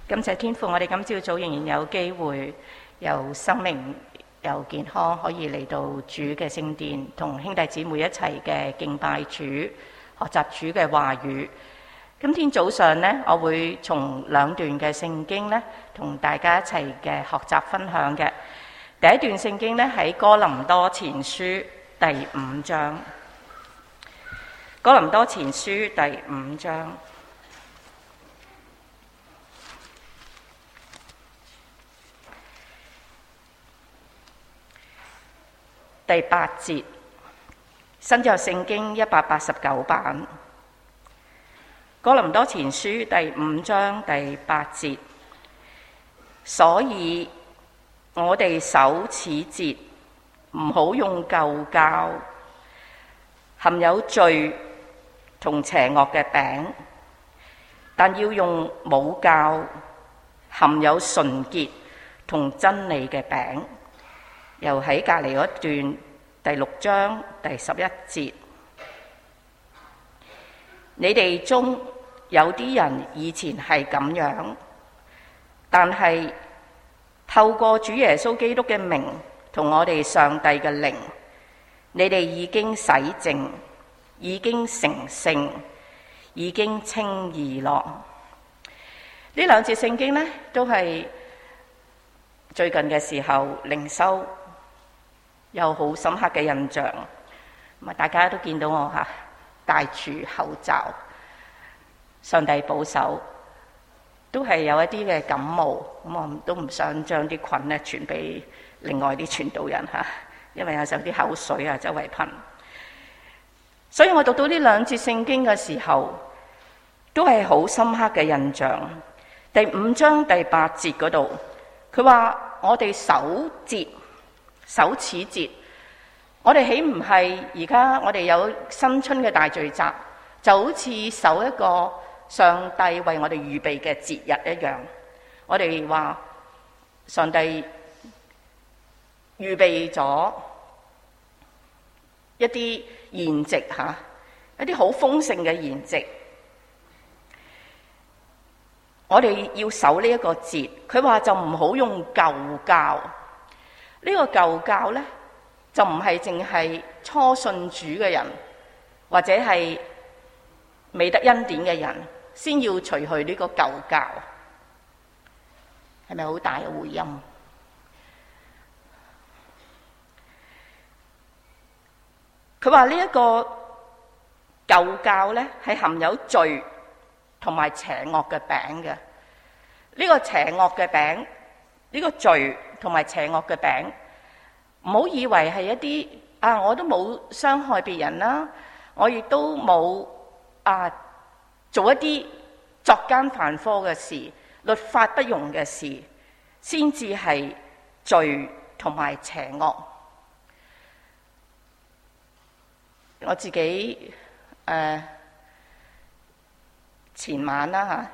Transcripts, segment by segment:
感謝天父，我哋今朝早仍然有機會，有生命、有健康，可以嚟到主嘅聖殿，同兄弟姊妹一齊嘅敬拜主，學習主嘅話語。今天早上呢，我會從兩段嘅聖經呢，同大家一齊嘅學習分享嘅。第一段聖經呢，喺哥林多前書第5章。哥林多前書第5章。第8節，新約聖經189版。哥林多前書第5章第8節，所以我哋守此節，唔好用舊酵，含有罪同邪惡嘅餅，但要用冇酵，含有純潔同真理嘅餅。又喺隔離嗰段第6章第11節，你哋中有啲人以前係咁樣，但係透過主耶穌基督嘅名同我哋上帝嘅靈，你哋已經洗淨，已經成聖，已經稱義咯。呢兩節聖經呢，都係最近嘅時候靈修有好深刻嘅印象。大家都見到我戴住口罩，上帝保守，都係有一啲嘅感冒，咁我都唔想將啲菌咧傳俾另外啲傳道人，因為有時候啲口水周圍噴。所以我讀到呢兩節聖經嘅時候，都係好深刻嘅印象。第5章第8節嗰度，佢話我哋守此節，我哋豈唔係而家我哋有新春嘅大聚集，就好似守一個上帝為我哋預備嘅節日一樣。我哋話上帝預備咗一啲筵席，一啲好豐盛嘅筵席，我哋要守呢一個節。佢話就唔好用舊酵。呢個舊酵呢，就唔係淨係初信主嘅人，或者係未得恩典嘅人先要除去呢個舊酵。係咪好大嘅回音？佢話呢一個舊酵呢，係含有罪同埋邪惡嘅餅嘅。呢個邪惡嘅餅，呢個罪同埋邪惡嘅餅，唔好以為係一啲我都冇傷害別人啦，我亦都冇做一啲作奸犯科嘅事、律法不容嘅事，先至係罪同埋邪惡。我自己前晚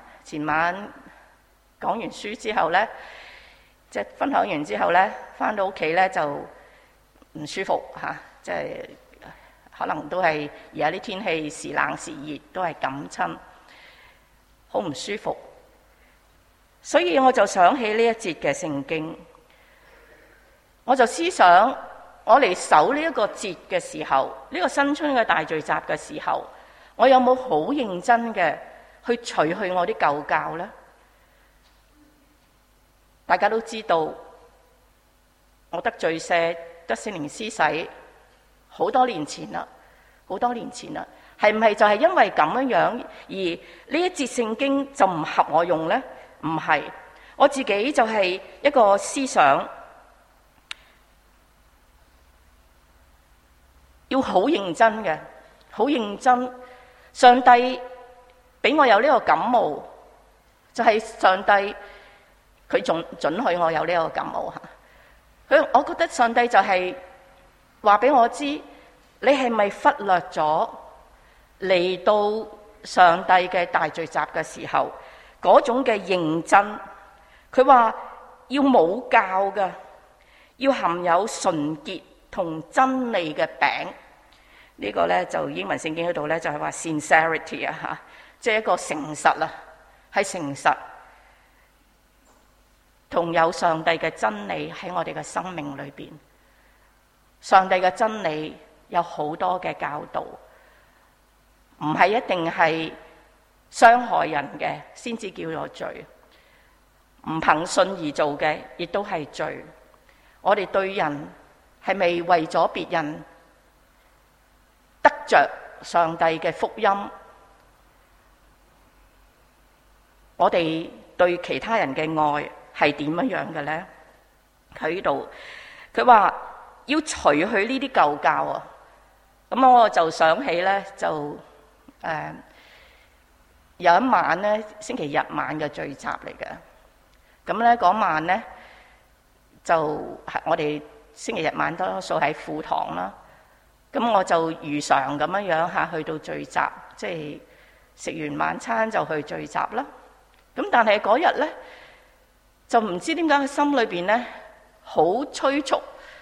講完書之後呢，即係分享完之後呢，返到屋企呢就唔舒服即係可能都係而家啲天氣時冷時熱，都係感親，好唔舒服。所以我就想起呢一節嘅聖經，我就思想我嚟守呢一個節嘅時候，呢個新春嘅大聚集嘅時候，我有冇好認真嘅去除去我啲舊酵呢？大家都知道，我得罪赦得聖靈施洗好多年前啦，係唔係就係因為咁樣而呢一節聖經就唔合我用呢？唔係，我自己就係一個思想，要好認真嘅，好認真。上帝俾我有呢個感冒，就係上帝佢仲准許我有呢個感冒。我覺得上帝就係話俾我知，你係咪忽略咗嚟到上帝嘅大聚集嘅時候嗰種嘅認真？佢話要冇酵嘅，要含有純潔同真理嘅餅。呢個呢，就英文聖經嗰度呢，就係話 sincerity 即係一個誠實係誠實。 同有上帝嘅真理喺我哋嘅生命裏邊。上帝嘅真理有好多嘅教導，唔係一定係傷害人嘅先至叫做罪，唔憑信而做嘅亦都係罪。我哋對人係咪為咗別人得着上帝嘅福音？我哋對其他人嘅愛係點樣嘅呢？佢呢度佢話要除去呢啲舊教啊，咁我就想起呢，就有一晚呢，星期日晚嘅聚集嚟嘅。咁呢嗰晚呢，就我哋星期日晚多數喺副堂啦。咁我就如常咁樣去到聚集，即係食完晚餐就去聚集啦。咁但係嗰日呢，就唔知點解佢心裏邊呢，好催促，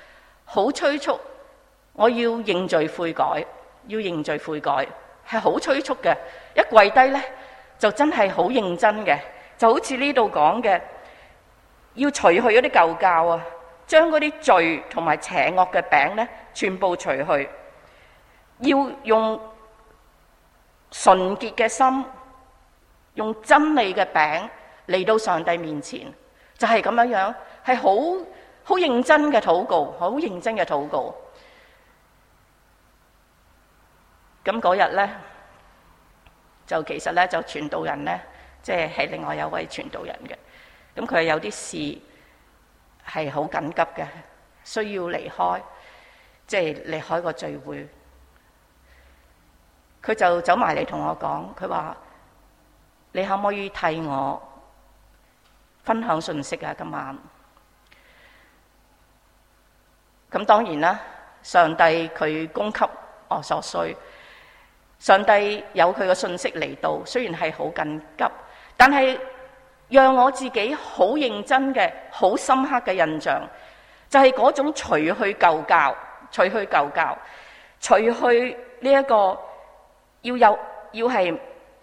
我要認罪悔改，係好催促嘅。一跪低呢，就真係好認真嘅，就好似呢度講嘅，要除去嗰啲舊教啊，將嗰啲罪同埋邪惡嘅餅呢，全部除去，要用純潔嘅心，用真理嘅餅嚟到上帝面前，就係咁樣，係好認真嘅禱告，好認真嘅禱告。咁嗰日呢，就其實呢，就傳道人呢，即係另外有位傳道人嘅，咁佢有啲事係好緊急嘅，需要離開，即係離開個聚會。佢就走埋嚟同我講，佢話：你可唔可以替我分享信息啊？今晚咁當然啦，上帝佢供給我所需，上帝有佢嘅信息嚟到，雖然係好緊急，但係讓我自己好認真嘅、好深刻嘅印象，就係嗰種除去舊教，除去呢一個要係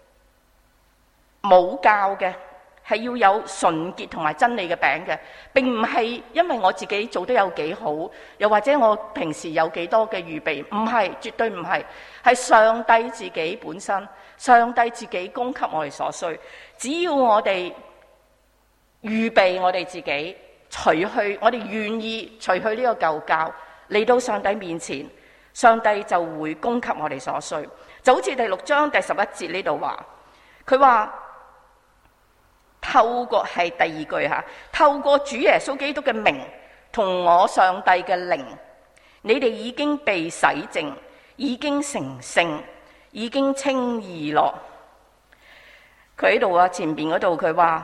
冇教嘅，係要有純潔同埋真理嘅餅嘅，並唔係因為我自己做得有幾好，又或者我平時有幾多嘅預備，唔係，絕對唔係，係上帝自己本身，上帝自己供給我哋所需。只要我哋預備我哋自己，除去我哋願意除去呢個舊教，嚟到上帝面前，上帝就會供給我哋所需。就好似第6章第11節呢度話，佢話透過係第2句吓，透過主耶穌基督嘅名同我上帝嘅靈，你哋已經被洗淨，已經成聖，已經稱義咯。佢喺度啊，前邊嗰度佢話，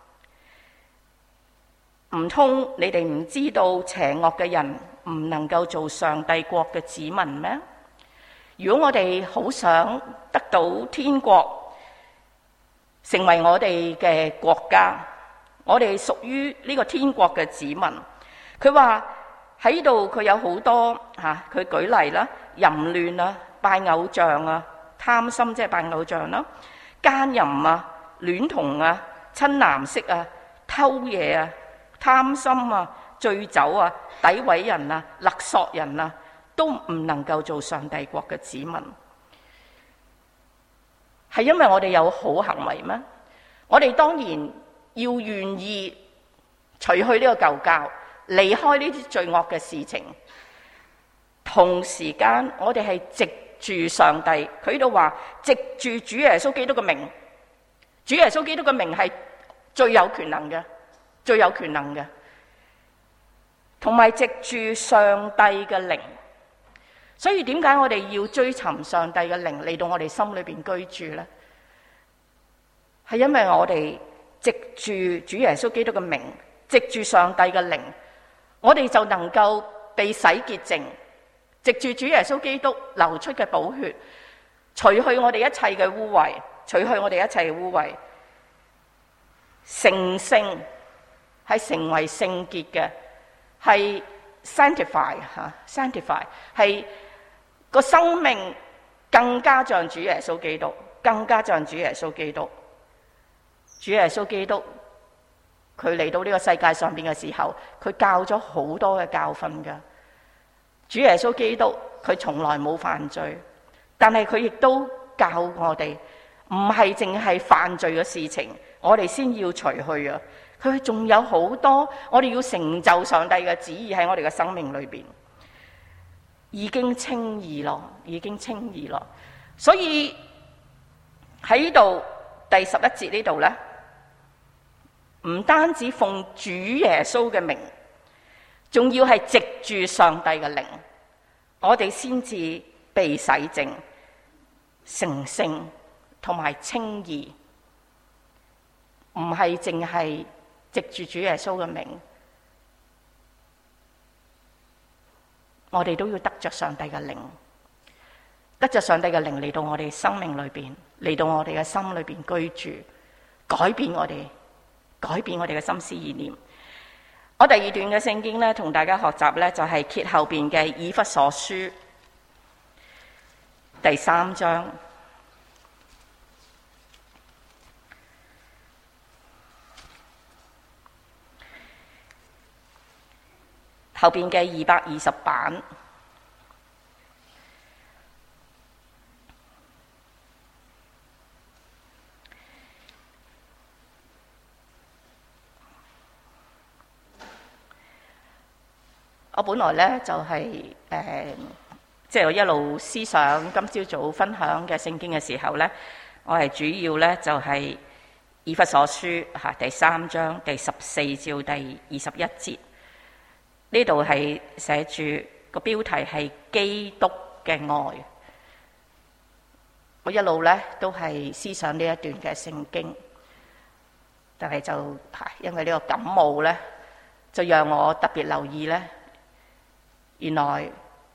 唔通你哋唔知道邪惡嘅人唔能夠做上帝國嘅子民咩？如果我哋好想得到天國，成為我哋嘅國家，我哋屬於呢個天國嘅子民。佢話喺度佢有好多佢舉例啦，淫亂啊、拜偶像啊、貪心即係拜偶像啦、奸淫啊、戀童啊、親男色啊、偷嘢啊、貪心啊、醉酒啊、詆毀人啊、勒索人啊，都唔能夠做上帝國嘅子民。係因為我哋有好行為咩？我哋當然要願意除去呢個舊教，離開呢啲罪惡嘅事情。同時間我哋係藉住上帝，佢喺度話藉住主耶穌基督嘅名，主耶穌基督嘅名係最有權能嘅，最有權能嘅，同埋藉住上帝嘅靈。所以點解我哋要追尋上帝嘅靈嚟到我哋心裏邊居住呢？係因為我哋藉住主耶穌基督嘅名，藉住上帝嘅靈，我哋就能夠被洗潔淨，藉住主耶穌基督流出嘅寶血，除去我哋一切嘅污穢，除去我哋一切嘅污穢，成聖，係成為聖潔嘅，係 sanctify，係個生命更加像主耶穌基督，更加像主耶穌基督。主耶穌基督佢嚟到呢個世界上邊嘅時候，佢教咗好多嘅教訓㗎。主耶穌基督佢從來冇犯罪，但係佢亦都教我哋，唔係淨係犯罪嘅事情，我哋先要除去啊！佢仲有好多，我哋要成就上帝嘅旨意喺我哋嘅生命裏邊，已經稱義咯，已經稱義咯。所以喺呢度第11節呢度呢，唔單止奉主耶穌嘅名，仲要係藉住上帝嘅靈，我哋先至被洗淨、成聖同埋稱義，唔係淨係藉住主耶穌嘅名，我哋都要得着上帝嘅靈，得着上帝嘅靈嚟到我哋生命裏邊，嚟到我哋嘅心裏邊居住，改變我哋嘅心思意念。我第二段嘅聖經咧，同大家學習咧，就係揭後邊嘅以弗所書第3章。後邊嘅220版，我本來呢就係即係我一路思想今朝早分享嘅聖經嘅時候呢，我係主要呢就係以弗所書第3章第14至第21節。呢度係寫住個標題係基督嘅愛。我一路呢都係思想呢一段嘅聖經，但係就因為呢個感冒呢，就讓我特別留意呢。原來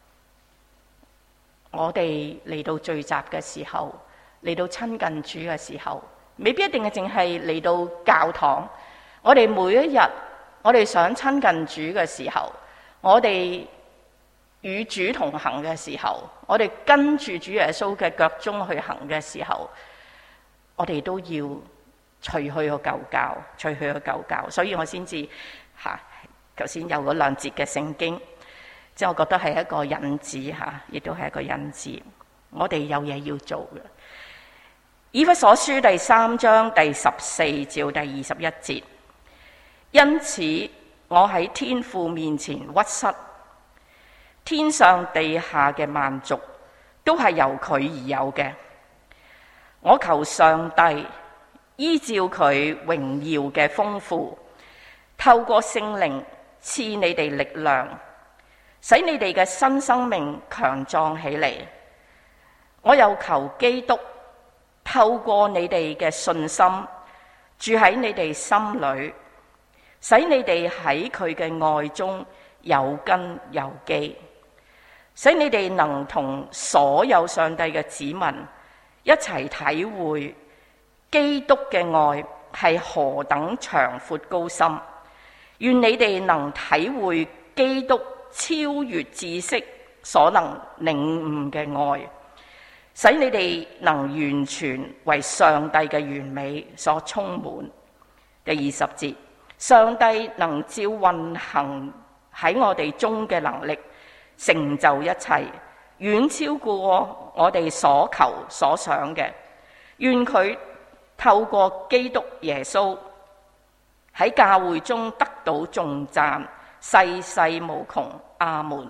我哋嚟到聚集嘅時候，嚟到親近主嘅時候，未必一定係淨係嚟到教堂。我哋每一日，我哋想親近主嘅時候，我哋與主同行嘅時候，我哋跟住主耶穌嘅腳蹤去行嘅時候，我哋都要除去個舊教，除去個舊教。所以我先至頭先有嗰2節嘅聖經，即係我覺得係一個引子亦都係一個引子。我哋有嘢要做嘅。以弗所書第3章第14至第21節，因此我喺天父面前屈膝，天上地下嘅萬族都係由佢而有嘅。我求上帝依照佢榮耀嘅豐富，透過聖靈賜你哋力量，使你哋嘅新生命強壯起嚟。我又求基督透過你哋嘅信心住喺你哋心裏，使你哋喺佢嘅愛中有根有基，使你哋能同所有上帝嘅子民一齊體會基督嘅愛係何等長闊高深。願你哋能體會基督超越知識所能領悟嘅愛，使你哋能完全為上帝嘅完美所充滿。第20節，上帝能照運行喺我哋中嘅能力，成就一切，遠超過我哋所求所想嘅。願佢透過基督耶穌喺教會中得到頌讚，世世無窮。阿門。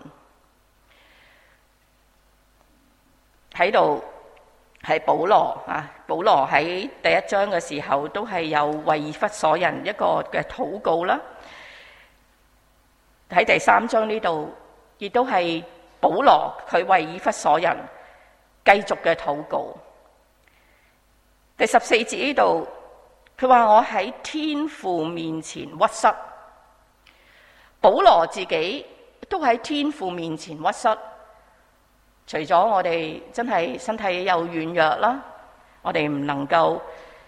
喺度係保羅啊，保羅喺第1章嘅時候都係有為以弗所人一個嘅禱告啦。喺第3章呢度亦都係保羅佢為以弗所人繼續嘅禱告。第14節呢度佢話我喺天父面前屈膝，保羅自己都喺天父面前屈膝。除咗我哋真係身體有軟弱啦，我哋唔能夠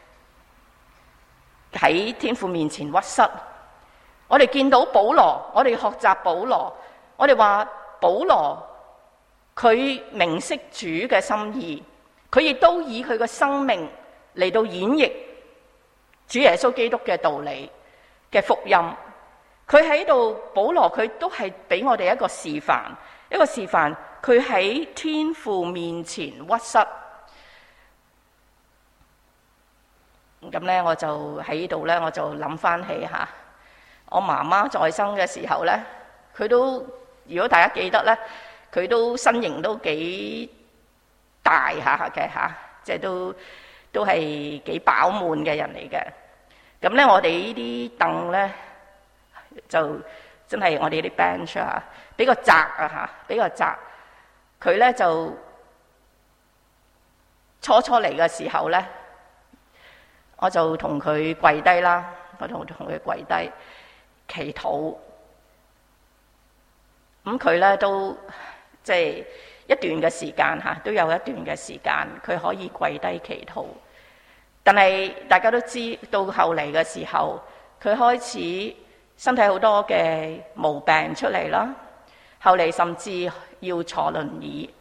喺天父面前屈膝。我哋見到保羅，我哋學習保羅，我哋話保羅佢明識主嘅心意，佢亦都以佢嘅生命嚟到演繹主耶穌基督嘅道理。 嘅福音。佢喺度，保羅佢都係俾我哋一個示範，佢喺天父面前屈膝。咁咧，我就喺呢度咧，我就諗翻起嚇，我媽媽在生嘅時候咧，佢都，如果大家記得咧，佢都身形都幾大下嘅嚇，即係都係幾飽滿嘅人嚟嘅。咁咧，我哋呢啲凳咧，就真係我哋啲 bench 啊，比較窄啊嚇，比較窄。佢咧就初嚟嘅時候咧，我就同佢跪低啦，我同佢跪低祈禱。咁佢咧都即係一段嘅時間嚇，都有一段嘅時間佢可以跪低祈禱。但係大家都知到後嚟嘅時候，佢開始身體好多嘅毛病出嚟啦。後嚟甚至要坐輪椅。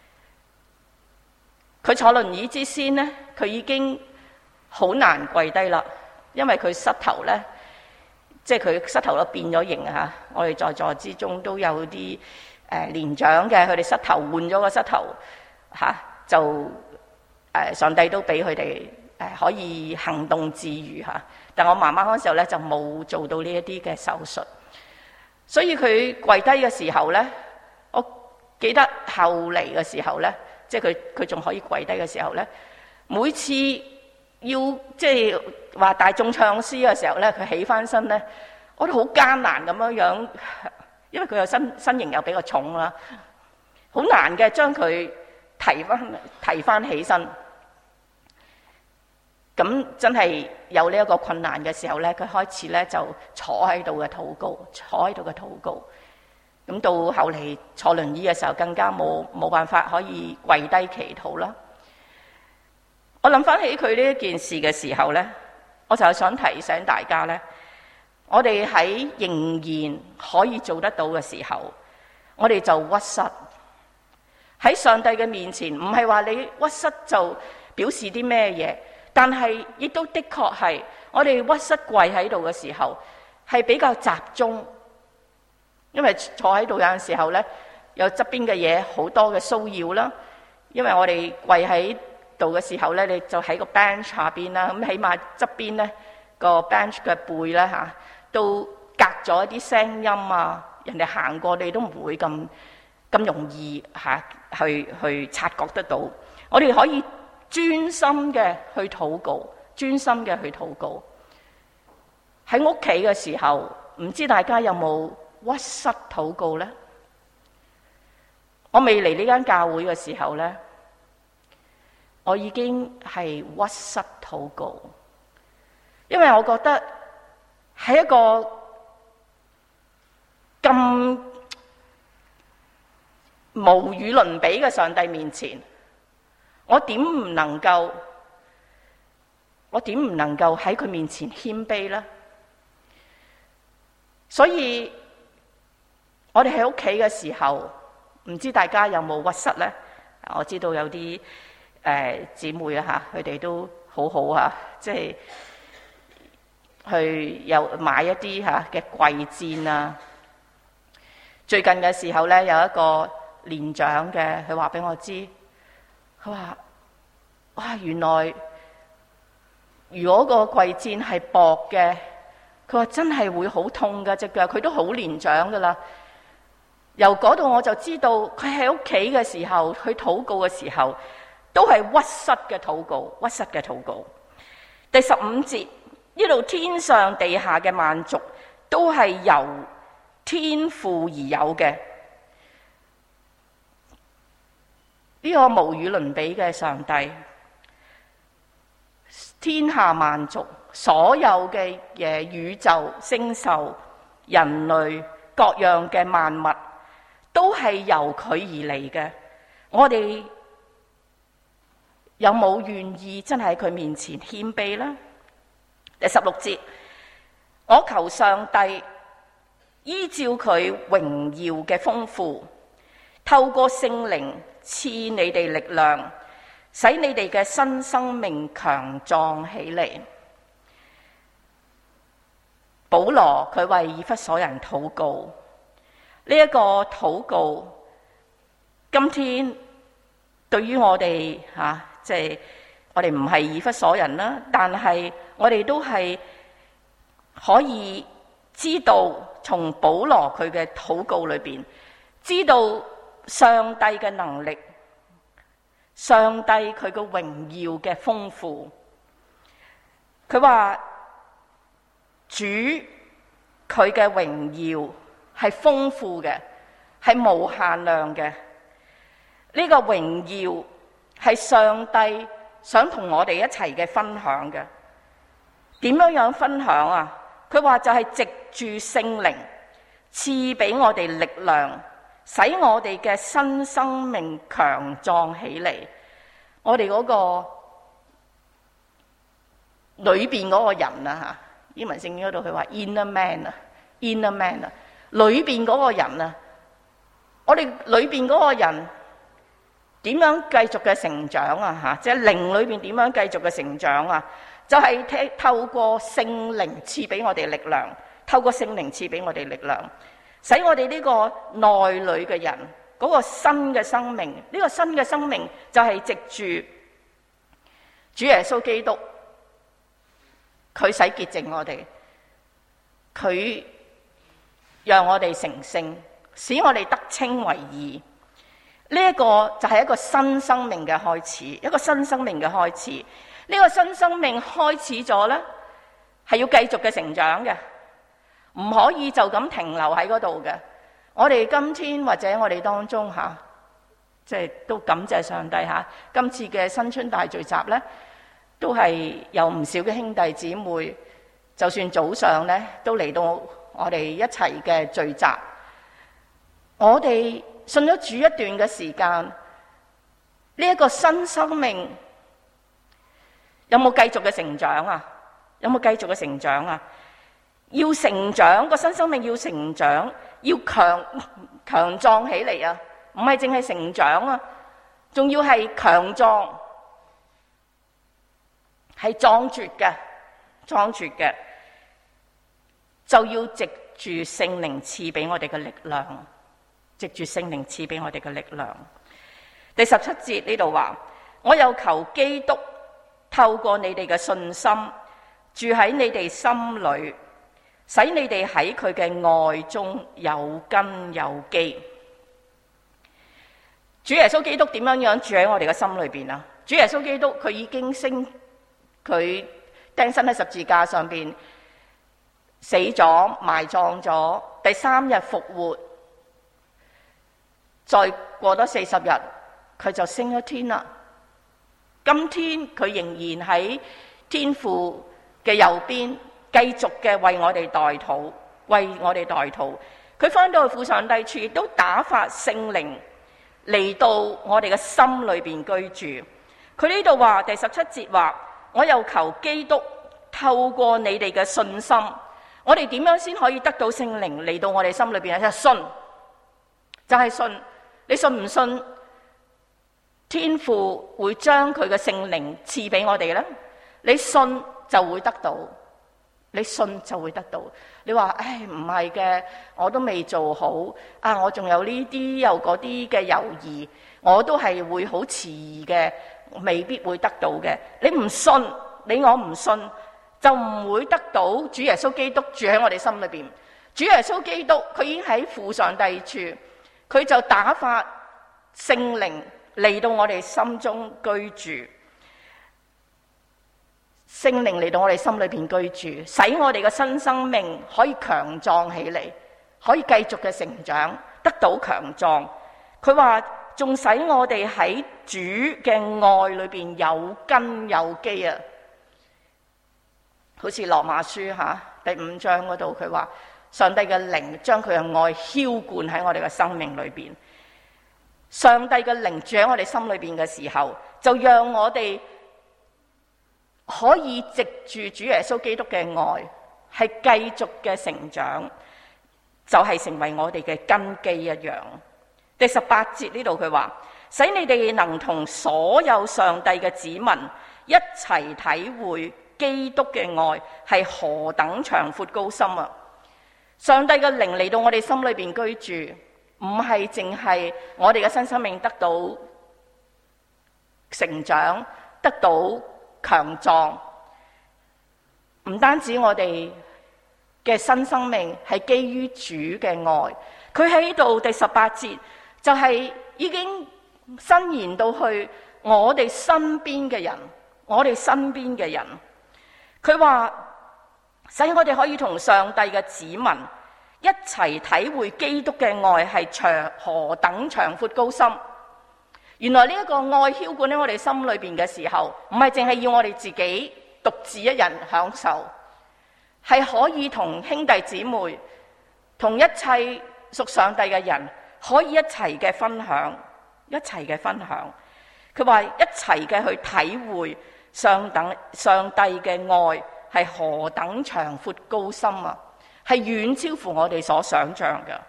佢坐輪椅之先呢，佢已經好難跪低啦，因為佢膝頭呢，即係佢膝頭都變咗形嚇。我哋在座之中都有啲年長嘅，佢哋膝頭換咗個膝頭嚇，就上帝都俾佢哋可以行動自如嚇。但我媽媽嗰時候咧就冇做到呢一啲嘅手術，所以佢跪低嘅時候咧，我記得後嚟嘅時候咧，即係佢仲可以跪低嘅時候咧，每次要即係話大眾唱詩嘅時候咧，佢起翻身咧，我都好艱難咁樣，因為佢又身形又比較重啦，好難嘅將佢提翻起身。咁真係有呢一個困難嘅時候咧，佢開始咧就坐喺度嘅禱告，咁到後嚟坐輪椅嘅時候，更加冇辦法可以跪低祈禱啦。我諗翻起佢呢一件事嘅時候咧，我就係想提醒大家咧，我哋喺仍然可以做得到嘅時候，我哋就屈膝喺上帝嘅面前，唔係話你屈膝就表示啲咩嘢。但係亦都的確係，我哋屈膝跪喺度嘅時候係比較集中，因為坐喺度有陣時候咧，有側邊嘅嘢好多嘅騷擾啦。因為我哋跪喺度嘅時候咧，你就喺個 bench 下邊啦，咁起碼側邊咧個 bench 嘅背咧嚇，都隔咗一啲聲音啊，人哋行過你都唔會咁容易嚇去察覺得到。我哋可以專心嘅去禱告，喺屋企嘅時候，唔知大家有冇屈膝禱告呢？我未嚟呢間教會嘅時候呢，我已經係屈膝禱告，因為我覺得喺一個咁無與倫比嘅上帝面前，我點唔能夠喺佢面前謙卑呢？所以我哋喺屋企嘅時候，唔知大家有冇屈膝呢？我知道有啲姊妹啊嚇，佢哋都好好啊，即係去又買一啲嚇嘅跪墊啊。最近嘅時候呢，有一個年長嘅，佢話俾我知。佢話：哇，原來如果個跪墊係薄嘅，佢話真係會好痛㗎隻腳。佢都好年長㗎啦。由嗰度我就知道，佢喺屋企嘅時候，去禱告嘅時候，都係屈膝嘅禱告。第15節，呢度天上地下嘅萬族都係由天父而有嘅。呢個無與倫比嘅上帝，天下萬族所有嘅嘢，宇宙星獸、人類各樣嘅萬物，都係由佢而嚟嘅。我哋有冇願意真係喺佢面前謙卑呢？第16節，我求上帝依照佢榮耀嘅豐富，透過聖靈賜你哋力量，使你哋嘅新生命強壯起嚟。 保羅佢為以弗所人禱告，呢一個禱告，今天對於我哋即係我哋唔係以弗所人啦，但係我哋都係可以知道從保羅佢嘅禱告裏邊，知道上帝嘅能力，上帝佢嘅榮耀嘅豐富。佢話主佢嘅榮耀係豐富嘅，係無限量嘅。呢個榮耀係上帝想同我哋一齊嘅分享嘅。點樣分享啊？佢話就係藉住聖靈賜俾我哋力量，使我哋嘅新生命強壯起嚟。我哋嗰個裏邊嗰個人啊，英文聖經嗰度佢話 inner man 啊， inner man 啊，裏邊嗰個人啊，我哋裏邊嗰個人點樣繼續嘅成長啊？即係靈裏邊點樣繼續嘅成長啊？就係透過聖靈賜俾我哋力量，透過聖靈賜俾我哋力量，使我哋呢個內裏嘅人嗰個新嘅生命，呢個新嘅生命就係藉住主耶穌基督，佢洗潔淨我哋，佢讓我哋成聖，使我哋得稱為義。呢一個就係一個新生命嘅開始，一個新生命嘅開始。呢個新生命開始咗呢，係要繼續嘅成長嘅，唔可以就咁停留喺嗰度嘅。我哋今天或者我哋當中即係都感謝上帝今次嘅新春大聚集呢，都係有唔少嘅兄弟姊妹，就算早上呢都嚟到我哋一齊嘅聚集。我哋信咗主一段嘅時間，呢一個新生命有冇繼續嘅成長啊？有冇繼續嘅成長啊？要成長，個新生命要成長，要強壯起嚟啊！唔係淨係成長啊，仲要係強壯，係壯絕嘅，壯絕嘅，就要藉住聖靈賜俾我哋嘅力量，藉住聖靈賜俾我哋嘅力量。第17節呢度話：我又求基督透過你哋嘅信心住喺你哋心裏，使你哋喺佢嘅愛中有根有基。主耶穌基督點樣住喺我哋嘅心裏邊啊？主耶穌基督佢已經佢釘身喺十字架上邊死咗，埋葬咗，第3日復活，再過多40日佢就升咗天啦。今天佢仍然喺天父嘅右邊，繼續嘅為我哋代禱，為我哋代禱。佢翻到去父上帝處，亦都打發聖靈嚟到我哋嘅心裏邊居住。佢呢度話第17節話：我又求基督透過你哋嘅信心，我哋點樣先可以得到聖靈嚟到我哋心裏邊？就係信，就係信。你信唔信天父會將佢嘅聖靈賜俾我哋呢？你信就會得到，你信就會得到。你話唉，唔係嘅，我都未做好啊，我仲有呢啲有嗰啲嘅猶豫，我都係會好遲疑嘅，未必會得到嘅。你唔信，你我唔信，就唔會得到主耶穌基督住喺我哋心裏邊。主耶穌基督佢已經喺父上帝處，佢就打發聖靈嚟到我哋心中居住，聖靈嚟到我哋心裏邊居住，使我哋嘅新生命可以強壯起嚟，可以繼續嘅成長，得到強壯。佢話仲使我哋喺主嘅愛裏邊有根有基啊！好似羅馬書第5章嗰度，佢話上帝嘅靈將佢嘅愛澆灌喺我哋嘅生命裏邊。上帝嘅靈住喺我哋心裏邊嘅時候，就讓我哋可以藉住主耶穌基督嘅愛，係繼續嘅成長，就係成為我哋嘅根基一樣。第18節呢度佢話：使你哋能同所有上帝嘅子民一齊體會基督嘅愛係何等長闊高深啊！上帝嘅靈嚟到我哋心裏邊居住，唔係淨係我哋嘅新生命得到成長，得到強壯，唔單止我哋嘅新生命係基於主嘅愛，佢喺度第18節就係已經伸延到去我哋身邊嘅人，我哋身邊嘅人，佢話使我哋可以同上帝嘅子民一齊體會基督嘅愛係何等長闊高深。原來呢一個愛澆灌喺我哋心裏邊嘅時候，唔係淨係要我哋自己獨自一人享受，係可以同兄弟姊妹、同一切屬上帝嘅人可以一齊嘅分享，一齊嘅分享。佢話一齊嘅去體會上帝嘅愛係何等長闊高深啊，係遠超乎我哋所想象嘅。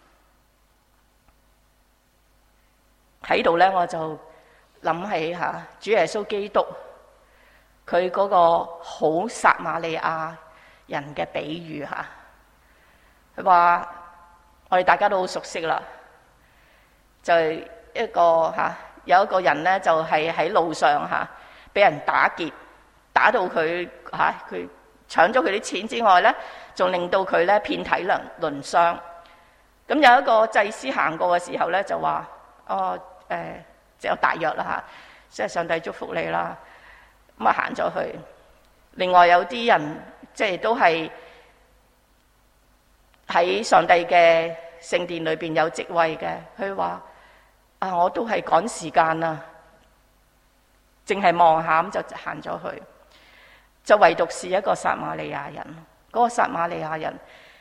喺度咧，我就諗起主耶穌基督佢嗰個好撒瑪利亞人嘅比喻吓。佢話我哋大家都好熟悉啦，就係一個有一個人咧，就係喺路上俾人打劫，打到佢佢搶咗佢啲錢之外咧，仲令到佢咧遍體鱗傷。咁有一個祭司行過嘅時候咧，就話即係大約啦即係上帝祝福你啦。咁行咗去。另外有啲人即係都係喺上帝嘅聖殿裏邊有職位嘅，佢話我都係趕時間啊，淨係望下咁就行咗去。就唯獨是一個撒瑪利亞人，嗰個撒瑪利亞人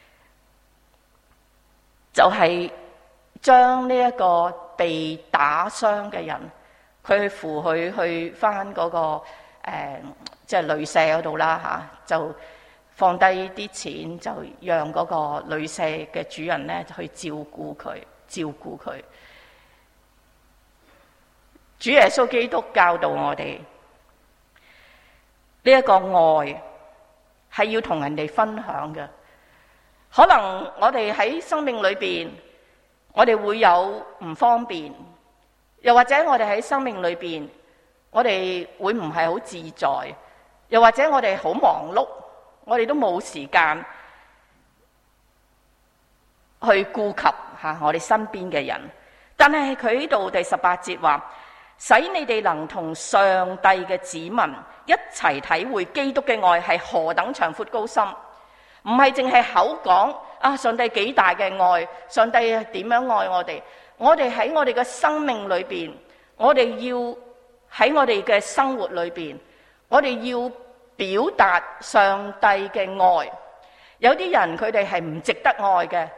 就係將呢一個被打傷嘅人，佢去扶佢去翻嗰個即係旅社嗰度啦就放低啲錢，就讓嗰個旅社嘅主人咧去照顧佢。主耶穌基督教導我哋呢一個愛係要同人哋分享嘅。可能我哋喺生命裏邊，我哋會有唔方便，又或者我哋喺生命裏邊，我哋會唔係好自在，又或者我哋好忙碌，我哋都冇時間去顧及我哋身邊嘅人。但係佢呢度第18節話，使你哋能同上帝嘅子民一齊體會基督嘅愛係何等長闊高深。唔係淨係口講上帝幾大嘅愛，上帝點樣愛我哋。我哋喺我哋嘅生命裏邊，我哋要喺我哋嘅生活裏邊，我哋要表達上帝嘅愛。有啲人佢哋係唔值得愛嘅。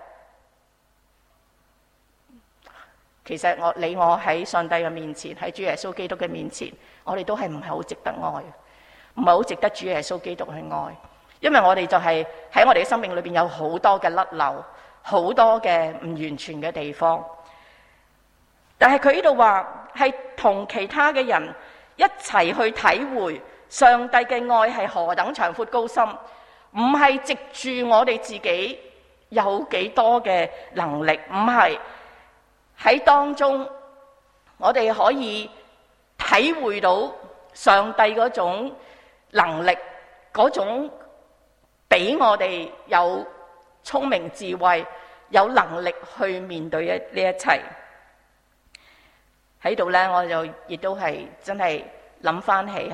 其實我喺上帝嘅面前，喺主耶穌基督嘅面前，我哋都係唔係好值得愛，唔係好值得主耶穌基督去愛。因為我哋就係喺我哋嘅生命裏邊有好多嘅甩漏，好多嘅唔完全嘅地方。但係佢呢度話係同其他嘅人一齊去體會上帝嘅愛係何等長闊高深，唔係藉住我哋自己有幾多嘅能力，唔係喺當中我哋可以體會到上帝嗰種能力，嗰種俾我哋有聰明智慧，有能力去面對呢一切。喺度呢，我就亦都係真係諗翻起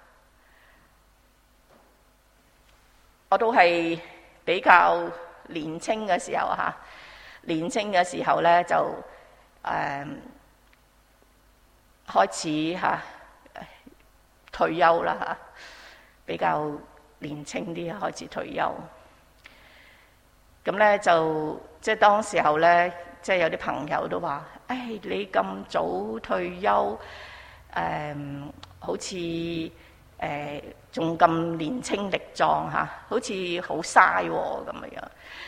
我都係比較年青嘅時候年青嘅時候呢，就開始退休啦比較年青啲開始退休。咁呢，就即係當時候呢，即係有啲朋友都話，你咁早退休，好似仲咁年青力壯好似好嘥咁樣。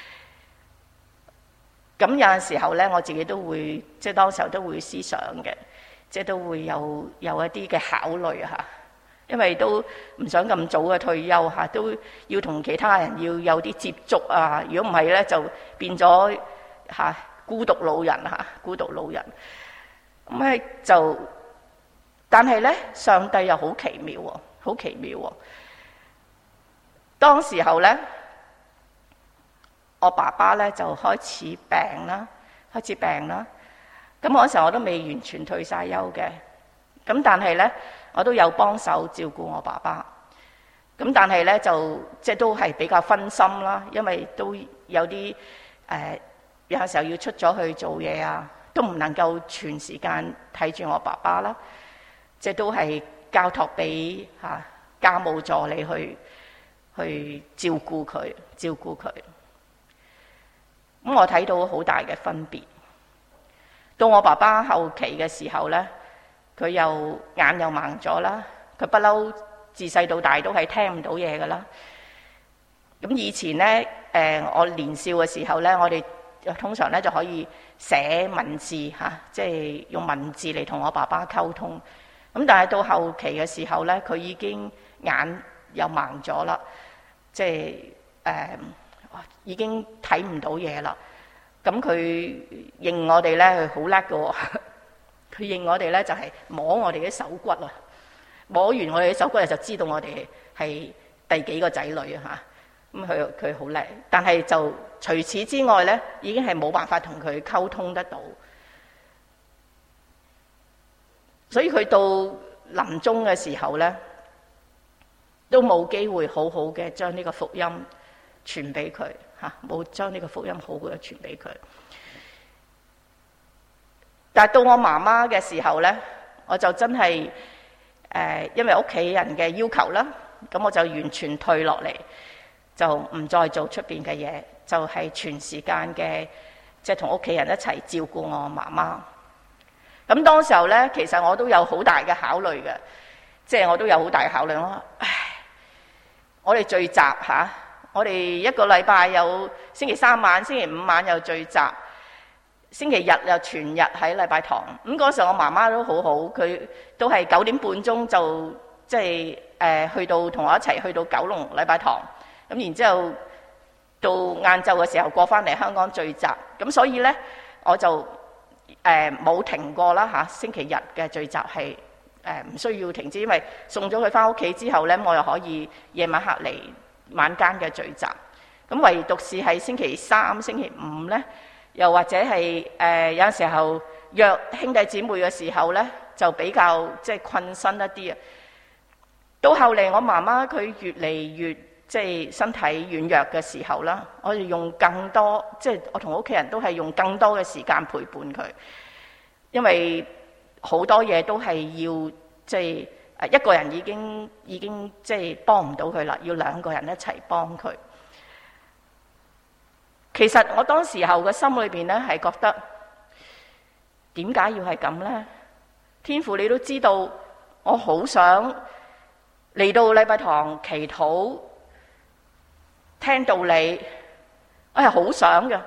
咁有陣時候呢，我自己都會即係當時候都會思想嘅，即係都會有一啲嘅考慮因為都唔想咁早嘅退休嚇，都要同其他人要有啲接觸啊。如果唔係咧，就變咗嚇孤獨老人嚇，孤獨老人。咁咧就，但係咧上帝又好奇妙喎，好奇妙喎。當時候咧，我爸爸咧就開始病啦，咁嗰時候我都未完全退晒休嘅，咁但係咧我都有幫手照顧我爸爸，咁但係咧就即係都係比較分心啦，因為都有啲有時候要出咗去做嘢啊，都唔能夠全時間睇住我爸爸啦，即係都係交託俾家務助理去照顧佢。咁我睇到好大嘅分別。到我爸爸後期嘅時候呢，佢又眼又盲咗啦，佢不嬲自細到大都係聽唔到嘢噶啦。咁以前呢，我年少嘅時候呢，我哋通常呢就可以寫文字即係用文字嚟同我爸爸溝通。咁但係到後期嘅時候呢，佢已經眼又盲咗啦，即係已經睇唔到嘢啦。咁佢認我哋咧，佢好叻嘅。佢認我哋咧就係摸我哋啲手骨啊，摸完我哋啲手骨就知道我哋係第幾個仔女啊嚇。咁佢好叻，但係就除此之外咧，已經係冇辦法同佢溝通得到。所以佢到臨終嘅時候咧，都冇機會好好嘅將呢個福音傳俾佢嚇，冇將呢個福音好好嘅傳俾佢。但係到我媽媽嘅時候呢，我就真係因為屋企人嘅要求啦，咁我就完全退落嚟，就唔再做出邊嘅嘢，就係全時間嘅即係同屋企人一齊照顧我媽媽。咁當時候呢，其實我都有好大嘅考慮嘅，即係我都有好大嘅考慮咯。我哋聚集嚇，我哋一個禮拜有星期三晚、星期五晚又聚集，星期日又全日喺禮拜堂。咁嗰時候我媽媽都好好，佢都係9點半鐘就即係去到同我一齊去到九龍禮拜堂。咁然之後到晏晝嘅時候過翻嚟香港聚集。咁所以呢，我就冇停過啦嚇。星期日嘅聚集係唔需要停止，因為送咗佢翻屋企之後呢，我又可以夜晚黑嚟晚間嘅聚集。咁唯獨是喺星期三、星期五呢，又或者係有陣時候約兄弟姊妹嘅時候呢，就比較即係困身一啲啊。到後嚟我媽媽佢越嚟越即係身體軟弱嘅時候啦，我哋用更多即係我同屋企人都係用更多嘅時間陪伴佢，因為好多嘢都係要即係一個人已經即係幫唔到佢啦，要兩個人一齊幫佢。其實我當時候嘅心裏邊呢，係覺得點解要係咁呢？天父你都知道，我好想嚟到禮拜堂祈禱聽道理，我係好想嘅。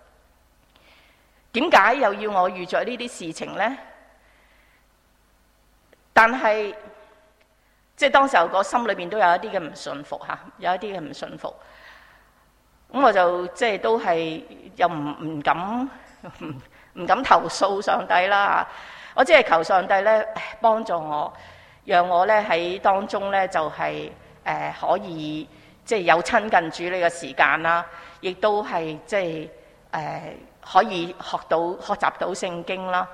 點解又要我遇着呢啲事情呢？但係即係當時候個心裏邊都有一啲嘅唔信服嚇，有一啲嘅唔信服。咁我就即係都係又唔敢投訴上帝啦。我只係求上帝咧幫助我，讓我咧喺當中咧就係可以即係有親近主呢個時間啦，亦都係即係可以學習到聖經啦。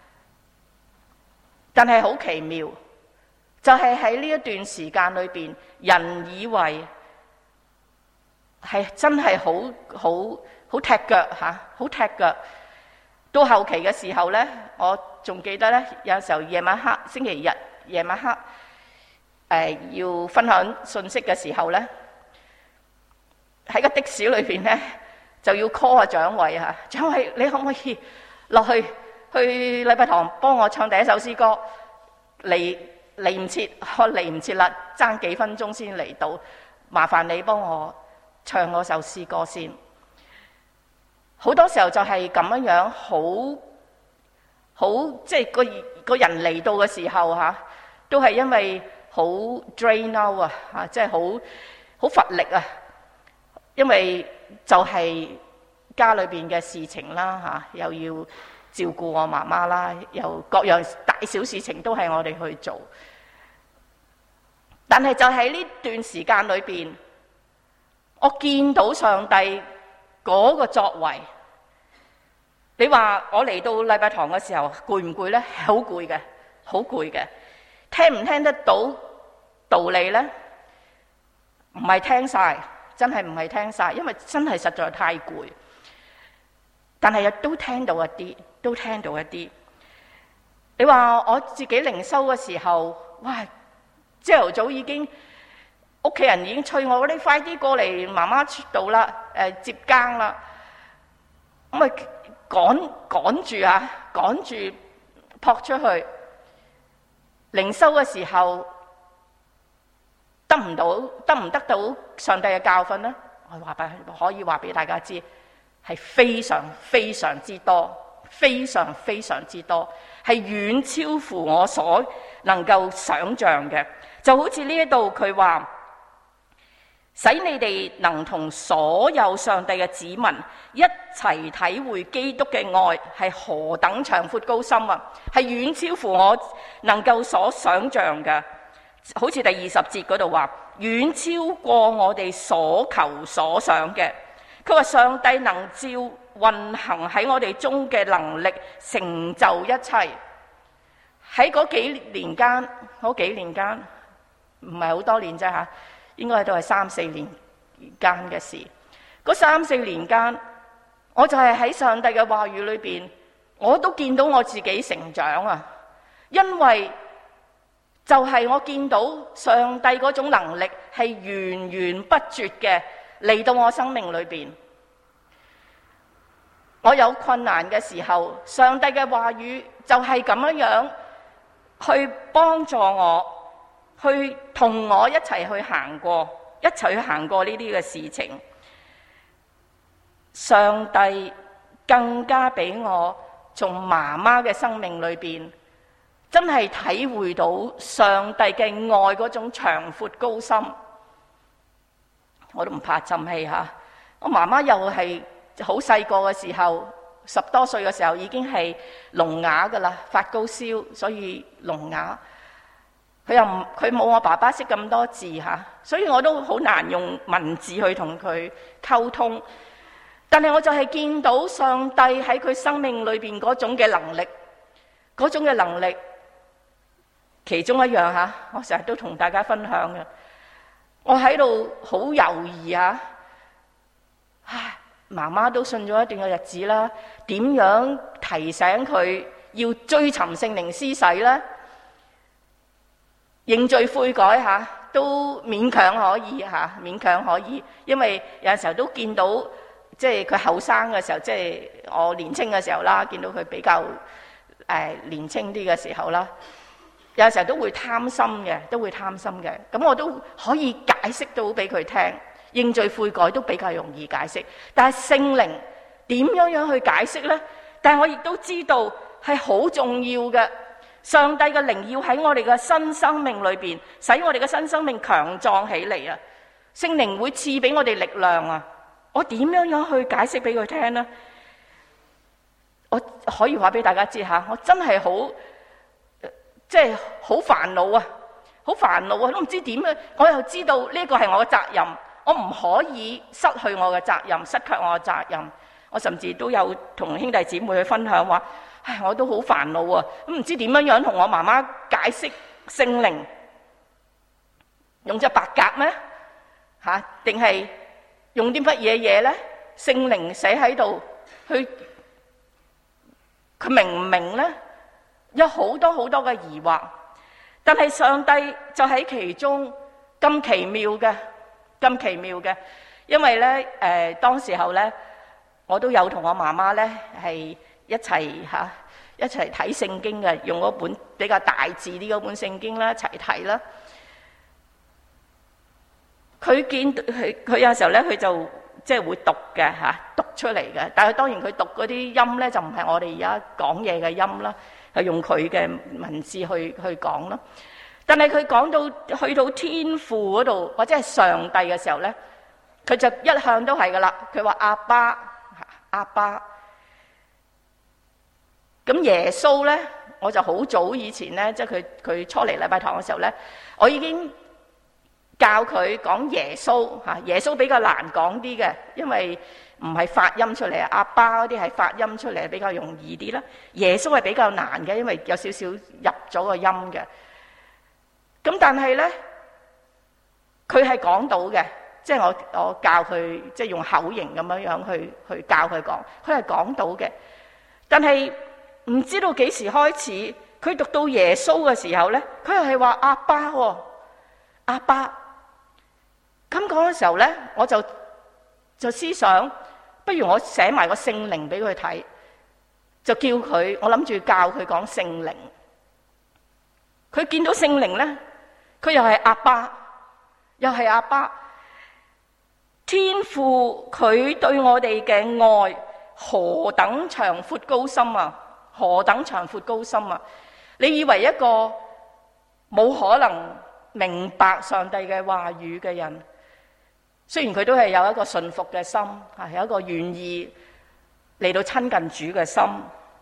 但係好奇妙，就係喺呢一段時間裏邊，人以為係真係好踢腳嚇，好踢腳。到後期嘅時候呢，我仲記得呢，有時候夜晚黑，星期日夜晚黑，要分享信息嘅時候呢，喺個的士裏邊呢，就要 call 阿蔣偉嚇，蔣偉你可唔可以落去禮拜堂幫我唱第一首詩歌？嚟唔切，我嚟唔切啦，爭幾分鐘先嚟到，麻煩你幫我唱嗰首詩歌先。好多時候就係咁樣，好即係個人嚟到嘅時候嚇，都係因為好 drain out 啊，即係好乏力啊，因為就係家裏邊嘅事情啦，又要照顧我媽媽啦，又各樣大小事情都係我哋去做。但係就喺呢段時間裏邊，我見到上帝嗰個作為。你話我嚟到禮拜堂嘅時候攰唔攰呢？好攰嘅，好攰嘅。聽唔聽得到道理呢？唔係聽晒，真係唔係聽晒，因為真係實在太攰。但係亦都聽到一啲，都聽到一啲。你話我自己靈修嘅時候，哇！朝頭早已經屋企人已經催我，你快啲過嚟媽媽出道啦，接更啦。咁咪趕住啊，趕住撲出去。靈修嘅時候得唔得到上帝嘅教訓呢？我可以話俾大家知，係非常非常之多，非常非常之多，係遠超乎我所能夠想象嘅。就好似呢一度佢話，使你哋能同所有上帝嘅子民一齊體會基督嘅愛係何等長闊高深啊！係遠超乎我能夠所想象嘅。好似第20節嗰度話，遠超過我哋所求所想嘅。佢話上帝能照運行喺我哋中嘅能力成就一切。喺嗰幾年間唔係好多年啫吓，應該都係3-4年間嘅事。嗰3-4年間，我就係喺上帝嘅話語裏邊，我都見到我自己成長啊！因為就係我見到上帝嗰種能力係源源不絕嘅嚟到我生命裏邊。我有困難嘅時候，上帝嘅話語就係咁樣去幫助我，去同我一齊去行過呢啲嘅事情。上帝更加俾我從媽媽嘅生命裏邊，真係體會到上帝嘅愛嗰種長闊高深。我都唔怕浸氣吓，我媽媽又係好細個嘅時候，10多歲嘅時候已經係聾啞噶啦，發高燒，所以聾啞。佢冇我爸爸識咁多字吓，所以我都好難用文字去同佢溝通。但係我就係見到上帝喺佢生命裏邊嗰種嘅能力，其中一樣吓，我成日都同大家分享嘅。我喺度好猶豫啊，媽媽都信咗一段嘅日子啦，點樣提醒佢要追尋聖靈施洗呢？認罪悔改吓，都勉強可以，因為有陣時候都見到，即係佢後生嘅時候，即係我年青嘅時候啦，見到佢比較年青啲嘅時候啦，有陣時候都會貪心嘅，咁我都可以解釋到俾佢聽，認罪悔改都比較容易解釋，但係聖靈點樣去解釋呢？但係我亦都知道係好重要嘅。上帝嘅靈要喺我哋嘅新生命裏邊，使我哋嘅新生命強壯起嚟啊！聖靈會賜俾我哋力量啊！我點樣去解釋俾佢聽呢？我可以話俾大家知下，我真係好煩惱啊！都唔知點啊！我又知道呢個係我嘅責任，我唔可以失去我嘅責任，失卻我嘅責任。我甚至都有同兄弟姊妹去分享話，我都好煩惱啊！咁唔知點樣同我媽媽解釋聖靈，用隻白鴿咩？定係用啲乜嘢呢？聖靈寫喺度，佢明唔明呢？有好多好多嘅疑惑，但係上帝就喺其中咁奇妙嘅，因為呢，當時候呢，我都有同我媽媽呢係一齊睇聖經嘅，用嗰本比較大字啲嗰本聖經啦，一齊睇啦。佢有時候咧，佢就即係會讀嘅讀出嚟嘅。但係當然佢讀嗰啲音咧，就唔係我哋而家講嘢嘅音啦，係用佢嘅文字去講啦。 但係佢講到去到天父嗰度或者係上帝嘅時候咧，佢就一向都係噶啦。佢話阿爸，阿爸。咁耶穌咧，我就好早以前咧，即係佢初嚟禮拜堂嘅時候咧，我已經教佢講耶穌嚇。耶穌比較難講啲嘅，因為唔係發音出嚟，阿爸嗰啲係發音出嚟比較容易啲啦。耶穌係比較難嘅，因為有少少入咗個音嘅。咁但係咧，佢係講到嘅，即係我教佢即係用口型咁樣去教佢講，佢係講到嘅。但係唔知道幾時開始，佢讀到耶穌嘅時候咧，佢又係話阿爸喎，阿爸。咁講嘅時候咧，我就思想，不如我寫埋個聖靈俾佢睇，就叫佢，我諗住教佢講聖靈。佢見到聖靈咧，佢又係阿爸，又係阿爸。天父佢對我哋嘅愛何等長闊高深啊！何等長闊高深啊！你以為一個冇可能明白上帝嘅話語嘅人，雖然佢都係有一個信服嘅心，有一個願意嚟到親近主嘅心，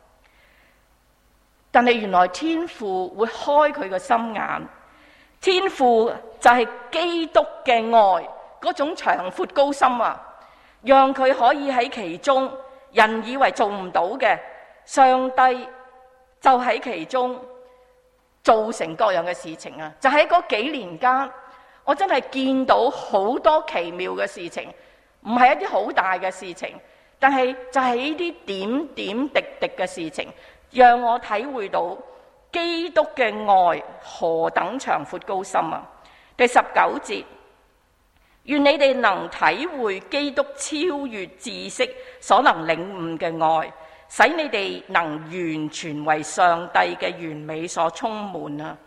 但係原來天父會開佢嘅心眼。天父就係基督嘅愛嗰種長闊高深啊，讓佢可以喺其中，人以為做唔到嘅，上帝就喺其中做成各樣嘅事情啊！就喺嗰幾年間，我真係見到好多奇妙嘅事情，唔係一啲好大嘅事情，但係就係呢啲點點滴滴嘅事情，讓我體會到基督嘅愛何等長闊高深啊！第19節，願你哋能體會基督超越知識所能領悟嘅愛，使你哋能完全為上帝嘅完美所充滿啊！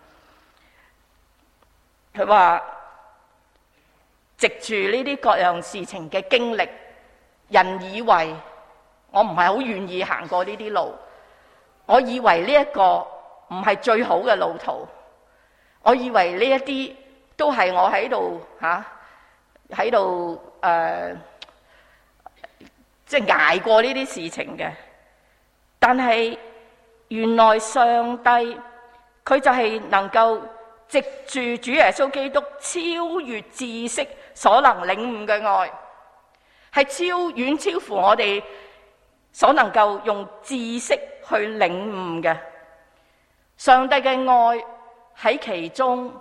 佢話藉住呢啲各樣事情嘅經歷，人以為我唔係好願意行過呢啲路，我以為呢一個唔係最好嘅路途，我以為呢一啲都係我喺度喺度即係捱過呢啲事情嘅。但係原來上帝佢就係能夠藉住主耶穌基督超越知識所能領悟嘅愛，係遠超乎我哋所能夠用知識去領悟嘅。上帝嘅愛喺其中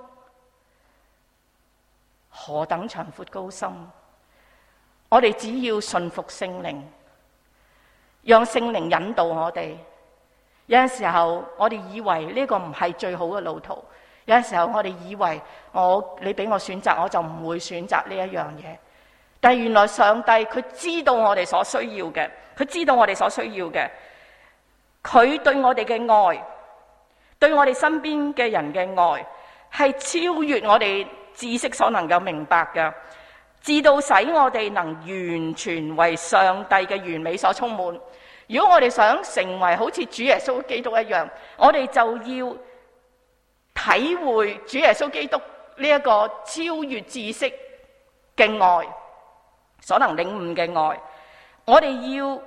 何等長闊高深，我哋只要順服聖靈，讓聖靈引導我哋。有陣時候我哋以為呢個唔係最好嘅路途，有陣時候我哋以為你俾我選擇，我就唔會選擇呢一樣嘢。但係原來上帝佢知道我哋所需要嘅，佢知道我哋所需要嘅，佢對我哋嘅愛，對我哋身邊嘅人嘅愛，係超越我哋知識所能夠明白嘅，至到使我哋能完全為上帝嘅完美所充滿。如果我哋想成為好似主耶穌基督一樣，我哋就要體會主耶穌基督呢一個超越知識嘅愛，所能領悟嘅愛。我哋要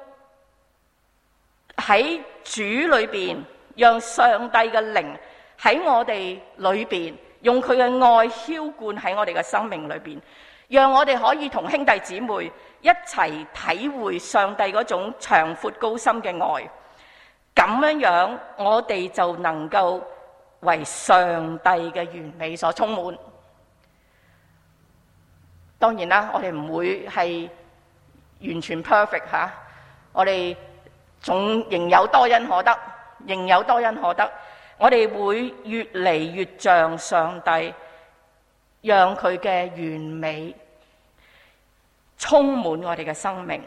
喺主裏邊，讓上帝嘅靈喺我哋裏邊，用佢嘅愛澆灌喺我哋嘅生命裏邊，讓我哋可以同兄弟姊妹一齊體會上帝嗰種長闊高深嘅愛。咁樣樣我哋就能夠為上帝嘅完美所充滿。當然啦，我哋唔會係完全 perfect 吓，我哋仲仍有多恩可得，仍有多恩可得。我哋會越嚟越像上帝，讓佢嘅完美充滿我哋嘅生命。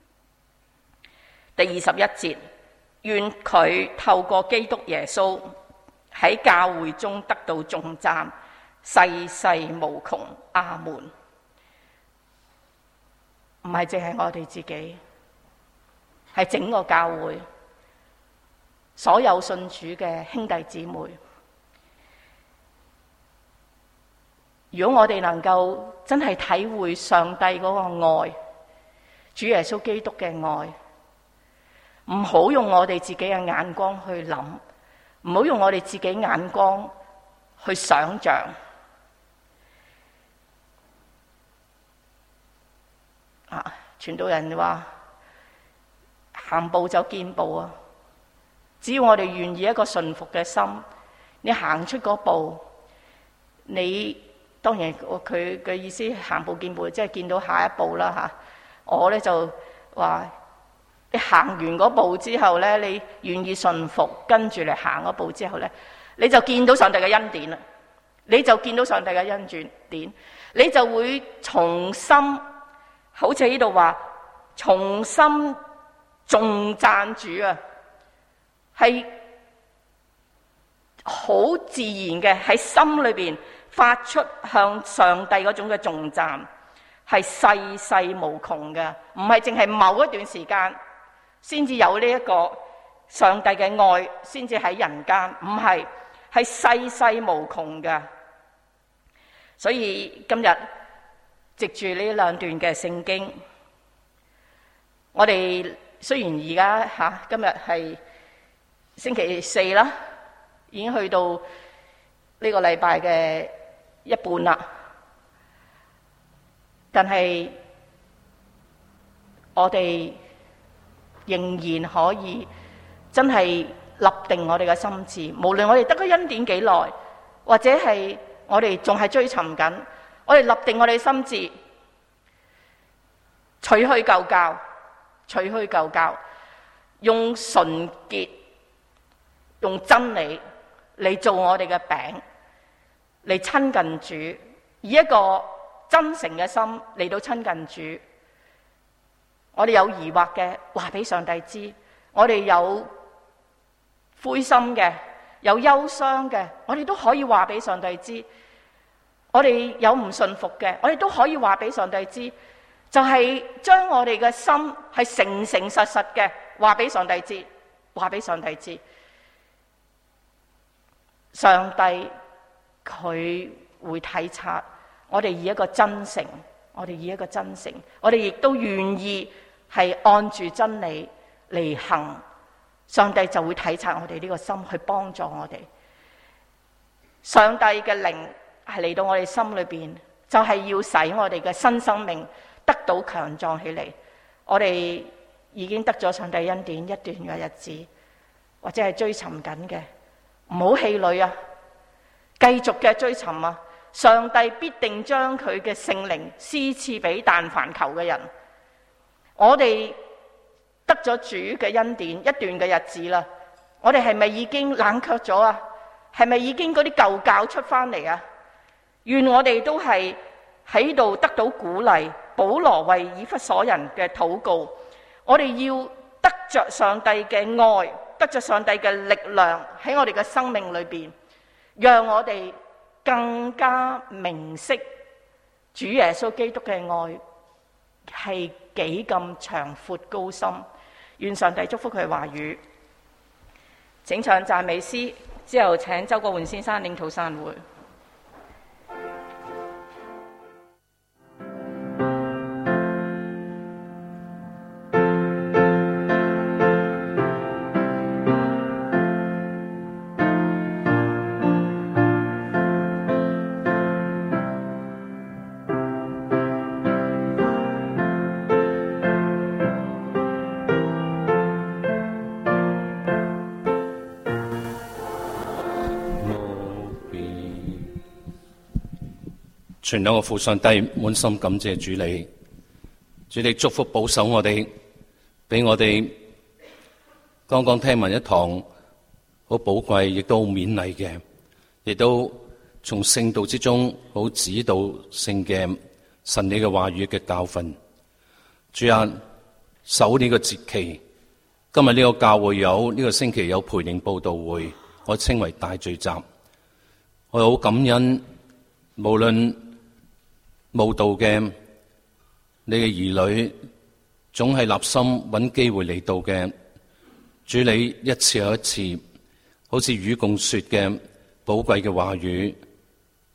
第21節，願佢透過基督耶穌喺教會中得到頌讚，世世無窮。阿門。唔係淨係我哋自己，係整個教會，所有信主嘅兄弟姊妹。 如果我哋能夠真係體會上帝嗰個愛，主耶穌基督嘅愛，唔好用我哋自己嘅眼光去諗，唔好用我哋自己眼光去想像。傳道人話行步就見步啊！只要我哋願意一個順服嘅心，你行出嗰步，你當然佢嘅意思行步見步，即係見到下一步啦嚇。我咧就話你行完嗰步之後咧，你願意順服，跟住嚟行嗰步之後咧，你就見到上帝嘅恩典啦。你就見到上帝嘅恩典，你就會重新，好似呢度話重新頌讚主啊，係好自然嘅喺心裏邊發出向上帝嗰種嘅頌讚，係世世無窮嘅，唔係淨係某一段時間先至有呢一個上帝嘅愛先至喺人間，唔係，係世世無窮嘅。所以今日藉住呢兩段嘅聖經，我哋雖然而家今日係星期四啦，已經去到呢個禮拜嘅一半啦，但係我哋仍然可以真係立定我哋嘅心志，無論我哋得咗恩典幾耐，或者係我哋仲係追尋緊，我哋立定我哋心志，除去舊教，除去舊教，用純潔，用真理嚟做我哋嘅餅，嚟親近主，以一個真誠嘅心嚟到親近主。我哋有疑惑嘅話俾上帝知，我哋有灰心嘅，有憂傷嘅，我哋都可以話俾上帝知。我哋有唔信服嘅，我哋都可以話俾上帝知。就係將我哋嘅心係誠誠實實嘅話俾上帝知，話俾上帝知。上帝佢會體察我哋以一個真誠，我哋以一個真誠，我哋亦都願意係按住真理嚟行，上帝就會體察我哋呢個心，去幫助我哋。上帝嘅靈係嚟到我哋心裏邊，就係要使我哋嘅新生命得到強壯起嚟。我哋已經得咗上帝恩典一段嘅日子，或者係追尋緊嘅，唔好氣餒啊！繼續嘅追尋啊！上帝必定將佢嘅聖靈施賜俾但凡求嘅人。我哋得咗主嘅恩典一段嘅日子啦，我哋係咪已經冷卻咗啊？係咪已經嗰啲舊教出翻嚟啊？願我哋都係喺度得到鼓勵。保羅為以弗所人嘅禱告，我哋要得着上帝嘅愛，得着上帝嘅力量喺我哋嘅生命裏邊，讓我哋更加明晰主耶穌基督嘅愛係幾咁長闊高深。願上帝祝福佢話語。請唱讚美詩，之後請周國煥先生領禱散會。 全兩個父上帝滿心感謝主你，主你祝福保守我哋，俾我哋剛剛聽聞一堂好寶貴，亦都好勉勵嘅，亦都從聖道之中好指導性嘅神你嘅話語嘅教訓。主啊，守呢個節期，今日呢個教會有呢個星期有培靈佈道會，我稱為大聚集。我好感恩，無論慕道嘅你嘅兒女，總係立心揾機會嚟到嘅。主你一次又一次，好似雨共雪嘅寶貴嘅話語，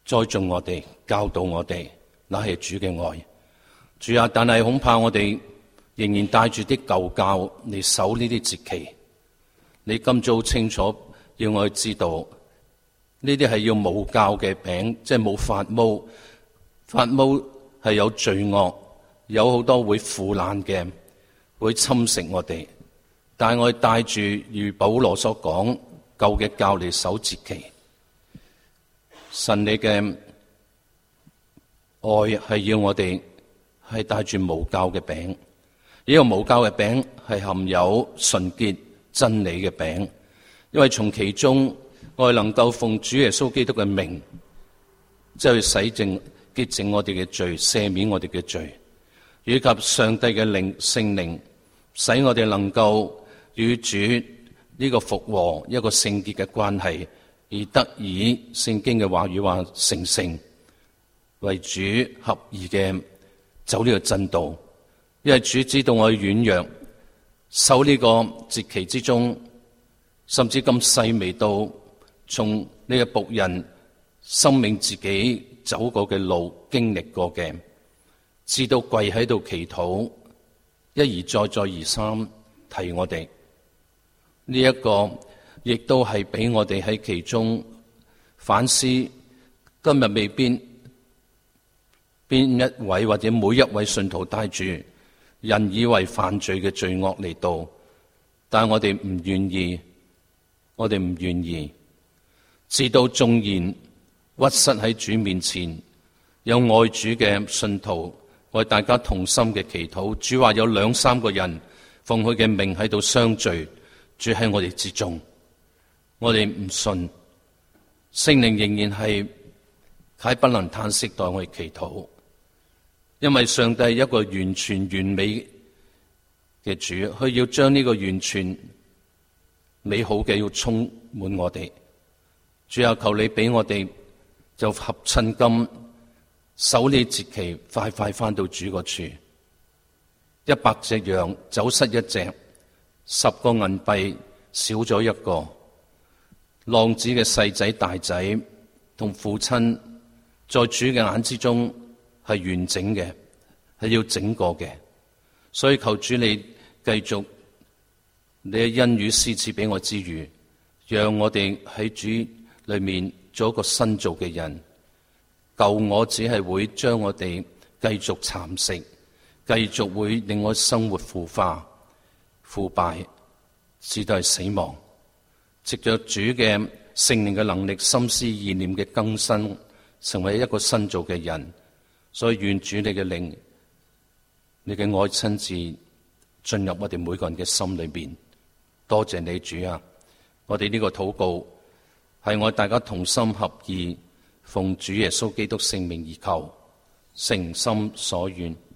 栽種我哋，教導我哋，那係主嘅愛。主啊，但係恐怕我哋仍然帶住啲舊教嚟守呢啲節期。你今早清楚要我哋知道，呢啲係要無酵嘅餅，即係冇發毛。發毛係有罪惡，有好多會腐爛嘅，會侵蝕我哋。但係我哋帶住如保羅所講舊嘅教嚟守節期。神你嘅愛係要我哋係帶住無酵嘅餅，呢個無酵嘅餅係含有純潔真理嘅餅，因為從其中我哋能夠奉主耶穌基督嘅名，即係去洗淨潔淨我哋嘅罪，赦免我哋嘅罪，以及上帝嘅聖靈，使我哋能夠與主呢個復和一個聖潔嘅關係，而得以聖經嘅話語話成聖，為主合意嘅走呢個真道。因為主知道我哋軟弱，守呢個節期之中，甚至咁細微到從呢個僕人生命自己走過嘅路，經歷過嘅，知道跪喺度祈禱，一而再再而三提我哋呢一個，亦都係俾我哋喺其中反思。今日未必邊一位或者每一位信徒帶住人以為犯罪嘅罪惡嚟到，但係我哋唔願意，我哋唔願意，直到縱然屈膝喺主面前，有愛主嘅信徒，我哋大家同心嘅祈禱。主話有2、3個人奉佢嘅名喺度相聚，主喺我哋之中。我哋唔信，聖靈仍然係不能嘆息待我哋祈禱，因為上帝係一個完全完美嘅主，佢要將呢個完全美好嘅要充滿我哋。主啊，求你俾我哋就合趁金守呢節期，快快翻到主個處。100隻羊走失1隻，10個銀幣少咗1個。浪子嘅細仔大仔同父親，在主嘅眼之中係完整嘅，係要整個嘅。所以求主你繼續你嘅恩與施賜俾我之餘，讓我哋喺主裏面做一個新造嘅人。舊我只係會將我哋繼續蠶食，繼續會令我生活腐化、腐敗，直到係死亡。藉着主嘅聖靈嘅能力，心思意念嘅更新，成為一個新造嘅人。所以願主你嘅靈、你嘅愛親自進入我哋每個人嘅心裏邊。多謝你主啊！我哋呢個禱告係我大家同心合意，奉主耶穌基督聖名而求，誠心所願。